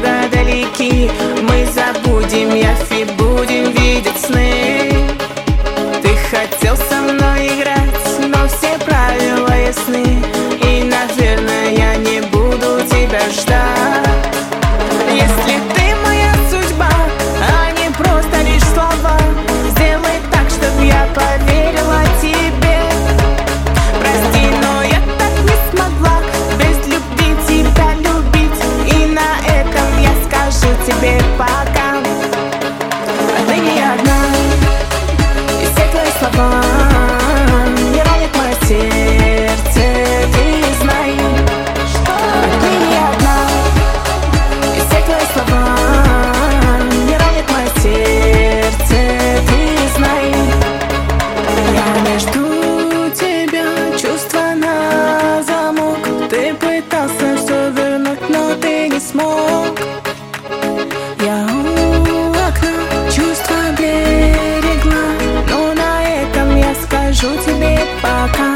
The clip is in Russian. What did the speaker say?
друга далеки. Мы забудем явь и будем видеть сны. Ты хотел со мной играть, но все правила ясны. И, наверное, я не буду тебя ждать. Если ты моя судьба, а не просто лишь слова, сделай так, чтоб я поверила тебе. Прости, но я так не смогла без любви тебя любить. И на этом я скажу тебе пока. Отныне я одна, и все твои слова не ранят мое сердце, ты знай. Отныне я одна, и все твои слова не ранят мое сердце, ты знай. Я не жду тебя, чувства на замок. Ты пытался все вернуть, но ты не смог. Я у окна чувства берегла, но на этом я скажу тебе пока.